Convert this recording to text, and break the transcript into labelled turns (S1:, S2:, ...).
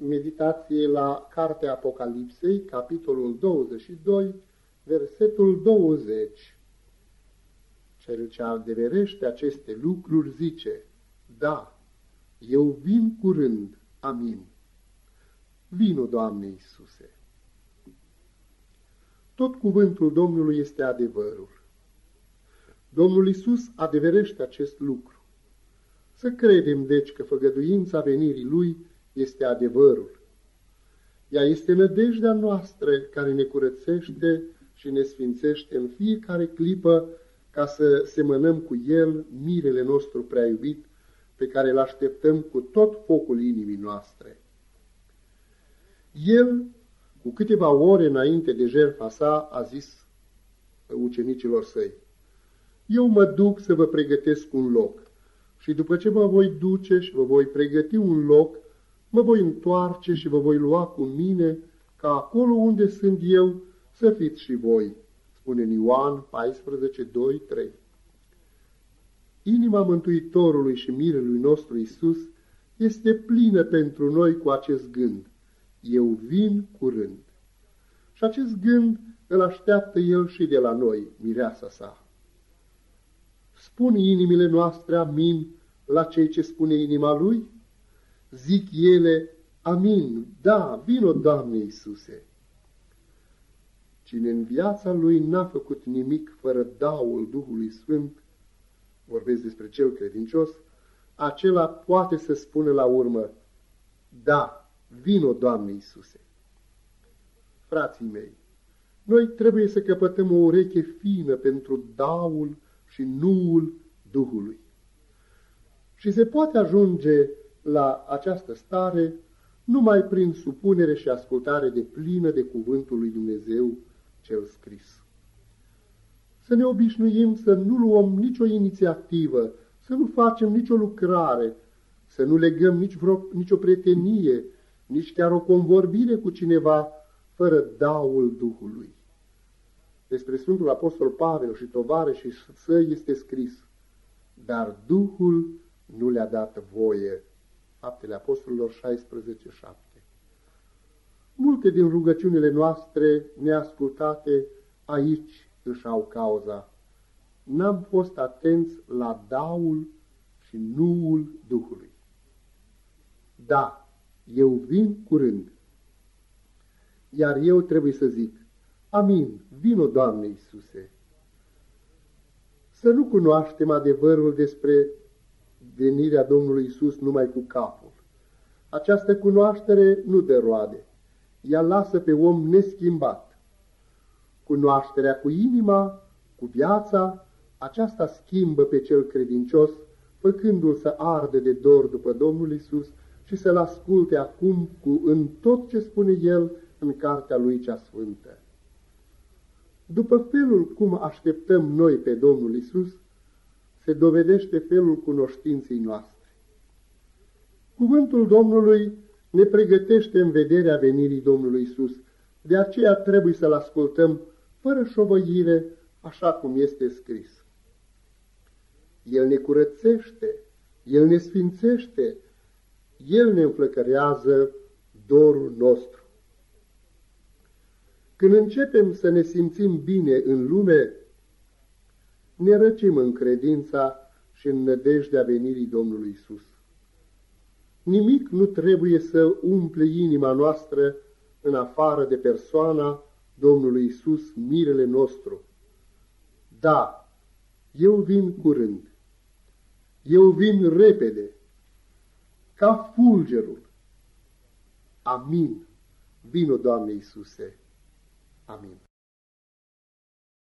S1: meditație la Cartea Apocalipsei, capitolul 22, versetul 20. Cel ce adeverește aceste lucruri zice: da, eu vin curând, amin. Vino, Doamne Iisuse! Tot cuvântul Domnului este adevărul. Domnul Iisus adeverește acest lucru. Să credem, deci, că făgăduința venirii Lui este adevărul. Ea este nădejdea noastră care ne curățește și ne sfințește în fiecare clipă ca să semănăm cu El, mirele nostru prea iubit, pe care îl așteptăm cu tot focul inimii noastre. El, cu câteva ore înainte de jertfa sa, a zis ucenicilor săi: eu mă duc să vă pregătesc un loc și după ce mă voi duce și vă voi pregăti un loc, mă voi întoarce și vă voi lua cu mine, ca acolo unde sunt eu să fiți și voi. Spune în Ioan 14, 2, 3. Inima Mântuitorului și mirelui nostru Iisus este plină pentru noi cu acest gând: eu vin curând. Și acest gând îl așteaptă El și de la noi, mireasa sa. Spun inimile noastre amin la cei ce spune inima Lui? Zic ele: amin, da, vino, Doamne Iisuse! Cine în viața lui n-a făcut nimic fără daul Duhului Sfânt, vorbesc despre cel credincios, acela poate să spună la urmă: da, vino, Doamne Iisuse! Frații mei, noi trebuie să căpătăm o ureche fină pentru daul și nuul Duhului. Și se poate ajunge la această stare numai prin supunere și ascultare deplină de cuvântul lui Dumnezeu cel scris. Să ne obișnuim să nu luăm nicio inițiativă, să nu facem nicio lucrare, să nu legăm nicio prietenie, nici chiar o convorbire cu cineva fără daul Duhului. Despre Sfântul Apostol Pavel și tovarășii săi este scris: dar Duhul nu le-a dat voie. Faptele Apostolilor 16, 7. Multe din rugăciunile noastre neascultate aici își au cauza. N-am fost atenți la daul și nuul Duhului. Da, eu vin curând. Iar eu trebuie să zic: amin, vino, Doamne Iisuse! Să nu cunoaștem adevărul despre venirea Domnului Iisus numai cu capul. Această cunoaștere nu dă roade. Ea lasă pe om neschimbat. Cunoașterea cu inima, cu viața, aceasta schimbă pe cel credincios, făcându-l să ardă de dor după Domnul Iisus și să-L asculte acum în tot ce spune El în cartea Lui cea sfântă. După felul cum așteptăm noi pe Domnul Iisus, se dovedește felul cunoștinței noastre. Cuvântul Domnului ne pregătește în vederea venirii Domnului Iisus, de aceea trebuie să-L ascultăm fără șovăire, așa cum este scris. El ne curățește, El ne sfințește, El ne înflăcărează dorul nostru. Când începem să ne simțim bine în lume, ne răcim în credința și în nădejdea venirii Domnului Iisus. Nimic nu trebuie să umple inima noastră în afară de persoana Domnului Iisus, mirele nostru. Da, eu vin curând. Eu vin repede, ca fulgerul. Amin. Vino, Doamne Iisuse. Amin.